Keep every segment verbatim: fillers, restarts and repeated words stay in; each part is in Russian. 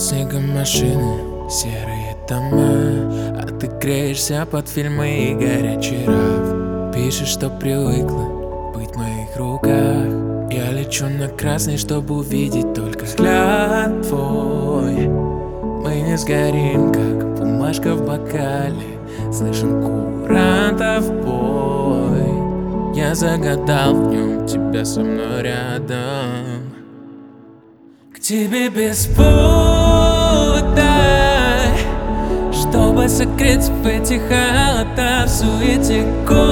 снегом машины, серые дома, а ты греешься под фильмы и горячий раф. Пишешь, что привыкла быть в моих руках. Я лечу на красный, чтобы увидеть только взгляд твой. Мы не сгорим, как бумажка в бокале. Слышен курантов бой. Я загадал в нем тебя со мной рядом. К тебе без повода, чтобы согреться в этих холодах, в суете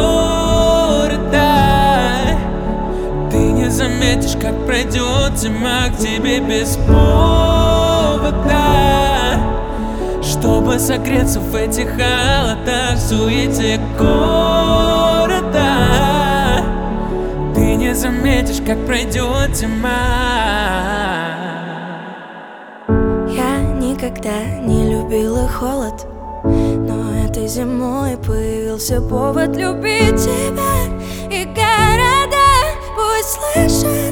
города. Ты не заметишь, как пройдет зима. К тебе без повода, чтобы согреться в этих холодах, в суете города. Ты не заметишь, как пройдет зима. Я никогда не любила холод, но этой зимой появился повод любить тебя. И города пусть слышат